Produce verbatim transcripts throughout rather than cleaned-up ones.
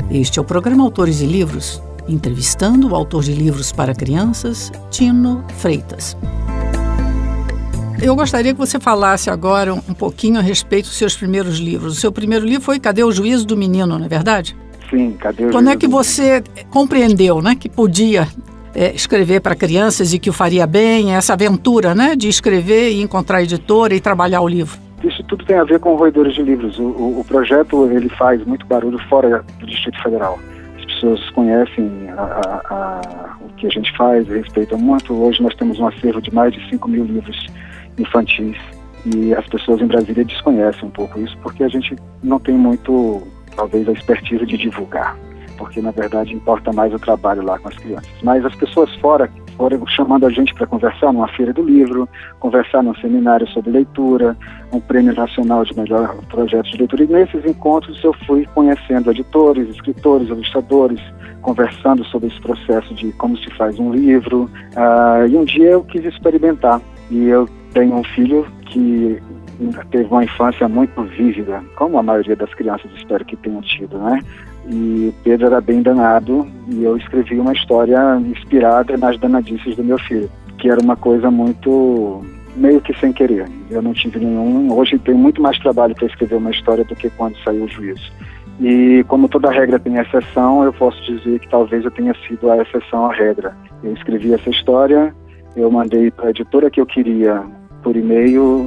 Este é o programa Autores e Livros, entrevistando o autor de livros para crianças, Tino Freitas. Eu gostaria que você falasse agora um pouquinho a respeito dos seus primeiros livros. O seu primeiro livro foi Cadê o Juízo do Menino, não é verdade? Sim, Cadê o Juízo do Menino. Quando é que você compreendeu, né, que podia é, escrever para crianças e que o faria bem, essa aventura, né, de escrever e encontrar a editora e trabalhar o livro? Isso tudo tem a ver com roedores de livros. O, o, o projeto ele faz muito barulho fora do Distrito Federal. As pessoas conhecem a, a, a, o que a gente faz, respeitam muito. Hoje nós temos um acervo de mais de cinco mil livros infantis e as pessoas em Brasília desconhecem um pouco isso porque a gente não tem muito, talvez, a expertise de divulgar, porque na verdade importa mais o trabalho lá com as crianças. Mas as pessoas fora foram chamando a gente para conversar numa feira do livro, conversar num seminário sobre leitura, um prêmio nacional de melhor projeto de leitura. E nesses encontros eu fui conhecendo editores, escritores, ilustradores, conversando sobre esse processo de como se faz um livro. Uh, e um dia eu quis experimentar. E eu tenho um filho que teve uma infância muito vívida, como a maioria das crianças espero que tenham tido, né? E Pedro era bem danado e eu escrevi uma história inspirada nas danadices do meu filho, que era uma coisa muito, meio que sem querer. Eu não tive nenhum, hoje tenho muito mais trabalho para escrever uma história do que quando saiu o Juízo. E como toda regra tem exceção, eu posso dizer que talvez eu tenha sido a exceção à regra. Eu escrevi essa história, eu mandei para a editora que eu queria por e-mail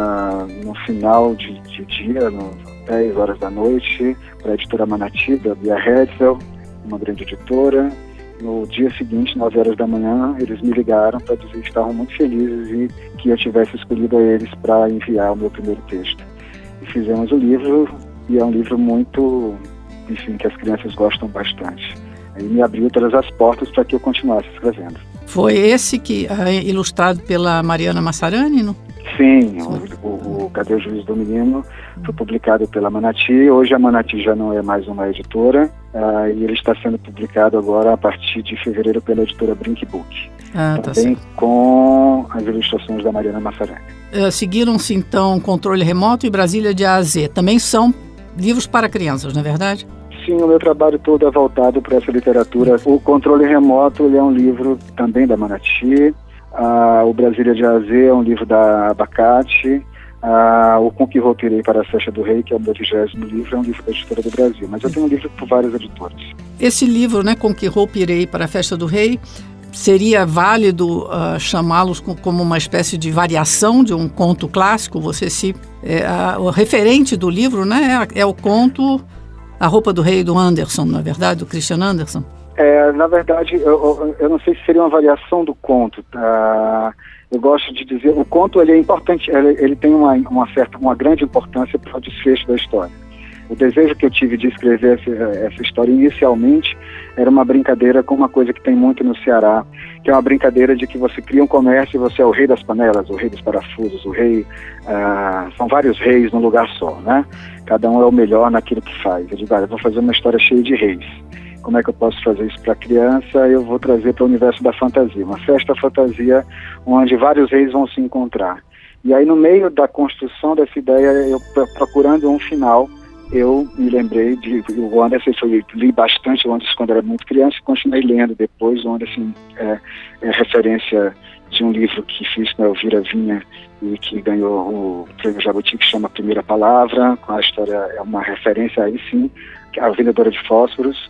uh, no final de, de dia, no dez horas da noite, para a editora Manati, da Bia Hetzel, uma grande editora. No dia seguinte, nove horas da manhã, eles me ligaram para dizer que estavam muito felizes e que eu tivesse escolhido a eles para enviar o meu primeiro texto. E fizemos o livro, e é um livro muito, enfim, que as crianças gostam bastante. Aí me abriu todas as portas para que eu continuasse escrevendo. Foi esse que é ilustrado pela Mariana Massarani, não? Sim, o, o, o Cadê o Juízo do Menino foi publicado pela Manati. Hoje a Manati já não é mais uma editora uh, e ele está sendo publicado agora a partir de fevereiro pela editora Brink Book. Ah, também tá com as ilustrações da Mariana Massarani. Uh, seguiram-se então Controle Remoto e Brasília de A a Z. Também são livros para crianças, não é verdade? Sim, o meu trabalho todo é voltado para essa literatura. O Controle Remoto ele é um livro também da Manati. Ah, o Brasília de A a Z é um livro da Abacate. Ah, o Com que Rouparei para a Festa do Rei, que é o meu vigésimo livro, é um livro da Editora do Brasil. Mas eu tenho um livro por vários editores. Esse livro, né, Com que Rouparei para a Festa do Rei, seria válido uh, chamá-los como uma espécie de variação de um conto clássico? Você se é, a, o referente do livro, né, é, é o conto A Roupa do Rei do Anderson, não é verdade? Do Christian Andersen? É, na verdade, eu, eu, eu não sei se seria uma variação do conto. Tá? Eu gosto de dizer, o conto ele é importante, ele, ele tem uma, uma, certa, uma grande importância para o desfecho da história. O desejo que eu tive de escrever essa, essa história inicialmente era uma brincadeira com uma coisa que tem muito no Ceará, que é uma brincadeira de que você cria um comércio e você é o rei das panelas, o rei dos parafusos, o rei... Ah, são vários reis num lugar só, né? Cada um é o melhor naquilo que faz. Eu digo, ah, eu vou fazer uma história cheia de reis. Como é que eu posso fazer isso para a criança? Eu vou trazer para o universo da fantasia, uma festa fantasia onde vários reis vão se encontrar. E aí, no meio da construção dessa ideia, eu procurando um final, eu me lembrei de o Anderson. Eu li bastante o Anderson quando era muito criança e continuei lendo depois. O Anderson é, é referência de um livro que fiz com a Elvira Vinha e que ganhou o prêmio Jabuti, que chama Primeira Palavra, com a história, é uma referência aí sim, que é A Vendedora de Fósforos.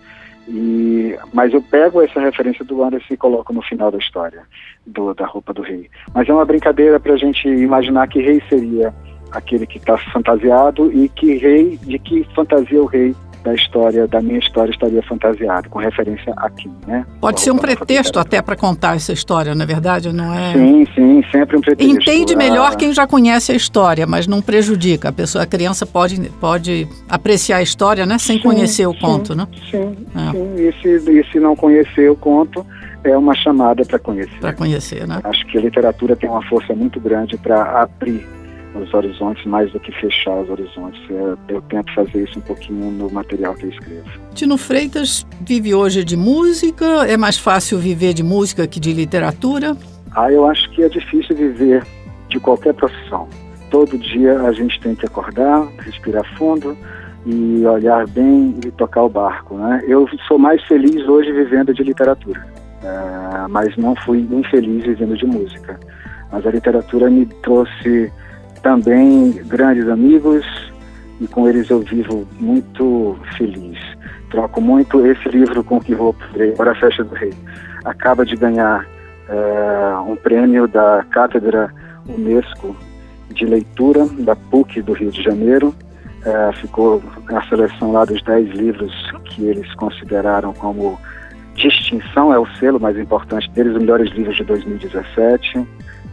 E, mas eu pego essa referência do Anderson e coloco no final da história do, da Roupa do Rei. Mas é uma brincadeira para a gente imaginar que rei seria aquele que está fantasiado e que rei, de que fantasia o rei da história, da minha história, estaria fantasiado, com referência aqui, né? Pode ser um pretexto até para contar essa história, na verdade, não é? Sim, sim, sempre um pretexto. Entende melhor quem já conhece a história, mas não prejudica. A pessoa, a criança pode, pode apreciar a história, né, sem sim, conhecer o sim, conto, né? Sim, é. sim. E se, e se não conhecer o conto, é uma chamada para conhecer. Para conhecer, né? Acho que a literatura tem uma força muito grande para abrir os horizontes, mais do que fechar os horizontes. Eu, eu tento fazer isso um pouquinho no material que eu escrevo. Tino Freitas vive hoje de música? É mais fácil viver de música que de literatura? Ah, eu acho que é difícil viver de qualquer profissão. Todo dia a gente tem que acordar, respirar fundo, e olhar bem e tocar o barco, né? Eu sou mais feliz hoje vivendo de literatura, uh, mas não fui infeliz vivendo de música. Mas a literatura me trouxe também grandes amigos e com eles eu vivo muito feliz. Troco muito. Esse livro com que vou para a Festa do Rei acaba de ganhar uh, um prêmio da Cátedra Unesco de Leitura da P U C do Rio de Janeiro. Uh, ficou a seleção lá dos dez livros que eles consideraram como distinção, é o selo mais importante deles, os melhores livros de dois mil e dezessete.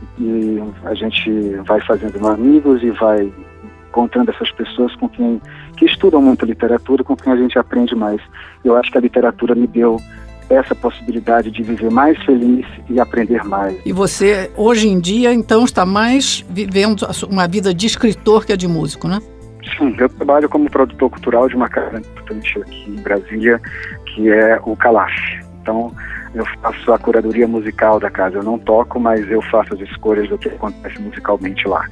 E a gente vai fazendo amigos e vai encontrando essas pessoas com quem que estudam muito literatura, com quem a gente aprende mais. Eu acho que a literatura me deu essa possibilidade de viver mais feliz e aprender mais. E você, hoje em dia, então, está mais vivendo uma vida de escritor que a de músico, né? Sim, eu trabalho como produtor cultural de uma casa importante aqui em Brasília, que é o Calaf. Então, eu faço a curadoria musical da casa. Eu não toco, mas eu faço as escolhas do que acontece musicalmente lá.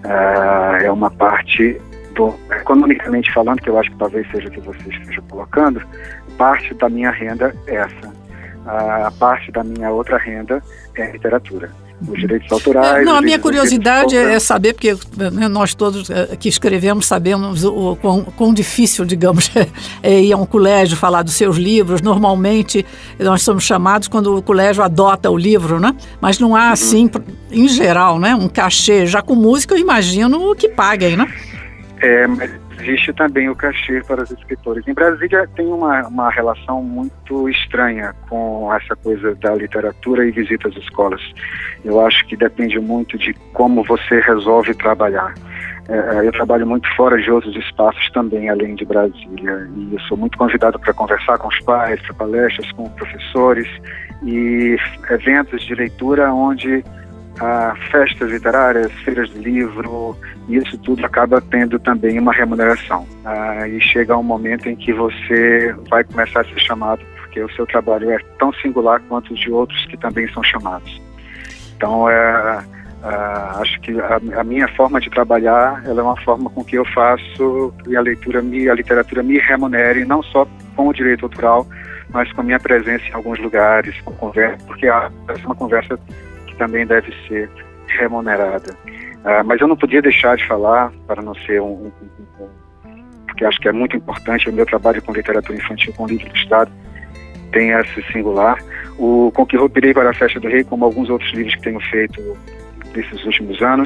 Uh, é uma parte, do, economicamente falando, que eu acho que talvez seja o que você esteja colocando, parte da minha renda é essa. Uh, a parte da minha outra renda é a literatura. Os direitos autorais... Não, a minha curiosidade é saber, porque né, nós todos que escrevemos sabemos o, o quão, quão difícil, digamos, é ir a um colégio falar dos seus livros. Normalmente, nós somos chamados quando o colégio adota o livro, né? Mas não há, assim, uhum. em geral, né, um cachê. Já com música, eu imagino que paguem, né? É, mas existe também o cachê para os escritores. Em Brasília tem uma, uma relação muito estranha com essa coisa da literatura e visitas às escolas. Eu acho que depende muito de como você resolve trabalhar. É, eu trabalho muito fora de outros espaços também, além de Brasília. E eu sou muito convidado para conversar com os pais, para palestras com professores e eventos de leitura onde a festas literárias, feiras de livro, e isso tudo acaba tendo também uma remuneração. Ah, e chega um momento em que você vai começar a ser chamado, porque o seu trabalho é tão singular quanto os de outros que também são chamados. Então, é, é, acho que a, a minha forma de trabalhar, ela é uma forma com que eu faço e a leitura, me, a literatura me remunere, não só com o direito autoral, mas com a minha presença em alguns lugares, com conversa, porque essa é uma conversa também deve ser remunerada. Uh, mas eu não podia deixar de falar, para não ser um, um, um, um... porque acho que é muito importante, o meu trabalho com literatura infantil, com livro ilustrado, tem esse singular. O Com que Rouparei para a Festa do Rei, como alguns outros livros que tenho feito nesses últimos anos,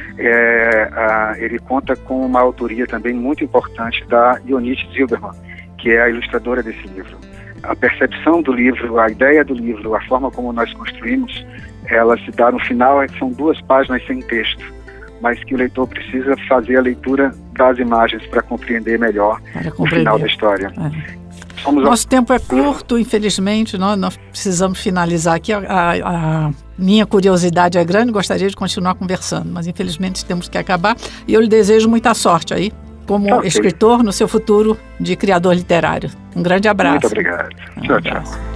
é, uh, ele conta com uma autoria também muito importante da Ionite Zilberman, que é a ilustradora desse livro. A percepção do livro, a ideia do livro, a forma como nós construímos, ela se dá no final, são duas páginas sem texto, mas que o leitor precisa fazer a leitura das imagens para compreender melhor o final da história. É. Somos Nosso a... tempo é curto, infelizmente, nós, nós precisamos finalizar aqui. A, a, a minha curiosidade é grande, gostaria de continuar conversando, mas infelizmente temos que acabar. E eu lhe desejo muita sorte aí, como okay. escritor, no seu futuro de criador literário. Um grande abraço. Muito obrigado. Um tchau, abraço. tchau.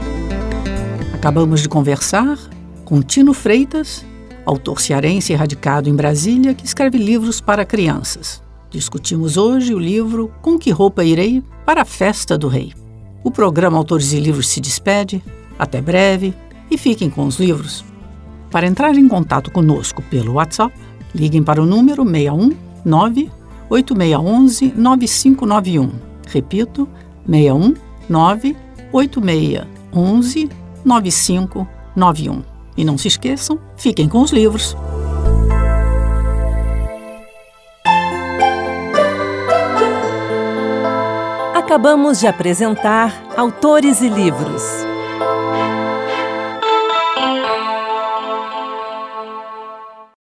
Acabamos de conversar com Tino Freitas, autor cearense radicado em Brasília, que escreve livros para crianças. Discutimos hoje o livro Com que Roupa Irei para a Festa do Rei. O programa Autores e Livros se despede. Até breve e fiquem com os livros. Para entrar em contato conosco pelo WhatsApp, liguem para o número seis um nove, oito seis um um, nove cinco nove um. Repito, seis um nove, oito seis um um, nove cinco nove um. E não se esqueçam, fiquem com os livros. Acabamos de apresentar Autores e Livros.